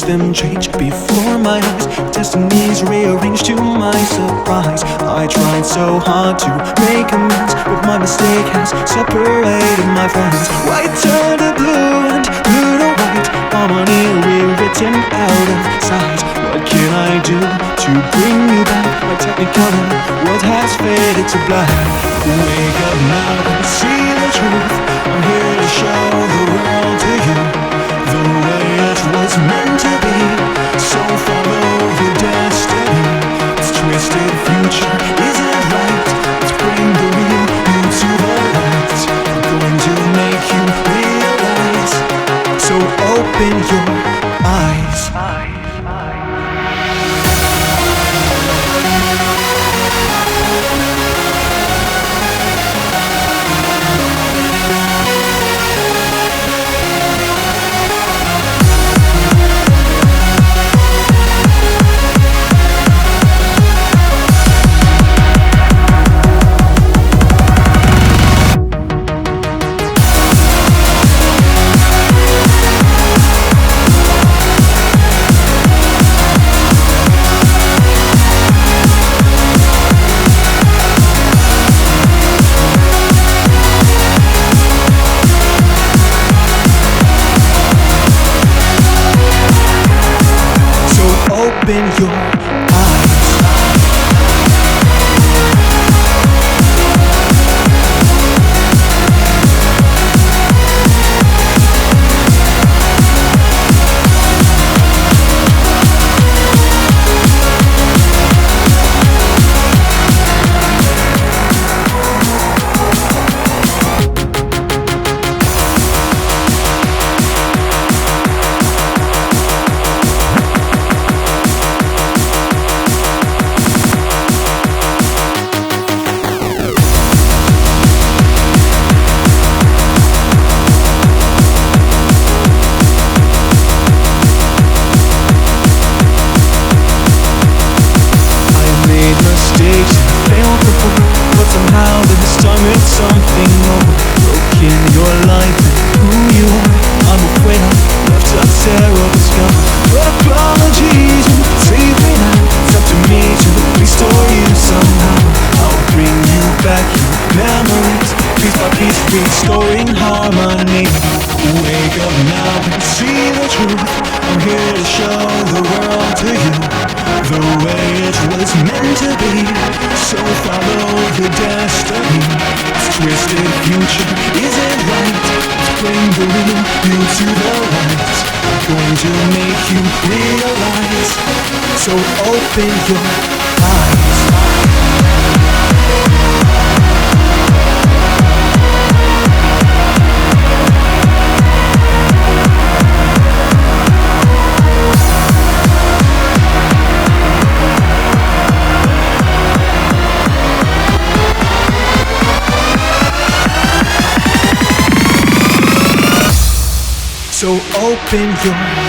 them change before my eyes. Destinies rearranged to my surprise. I tried so hard to make amends, but my mistake has separated my friends. White turned to blue and blue to white, harmony rewritten out of sight. What can I do to bring you back? My technicolor world has faded to black. Wake up now and see the truth. I'm here to show the world to you the way it was meant to be. So follow your destiny. This twisted future isn't right. Let's bring the real you to the light. I'm going to make you realize. So open your eyes. Open your eyes. But somehow this time it's something more. Broken your life and who you are. I'm afraid I left a terrible scar. But apologies and save me now. It's up to me to restore you somehow. I'll bring you back your memories, piece by piece, restoring harmony. Wake up now and see the truth. I'm here to show the world to you the way it was meant to be. So follow your destiny. This twisted future isn't right. Let's bring the real you to the light. I'm going to make you realize. So open your eyes. So open your